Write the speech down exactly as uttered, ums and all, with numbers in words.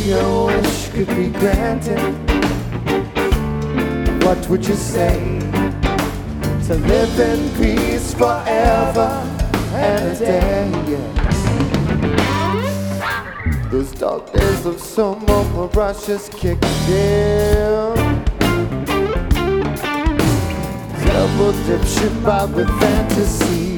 your wish could be granted, what would you say to live in peace forever and a day? Yeah. Those dark days of summer brushes kicked in, double dip shit by with fantasy.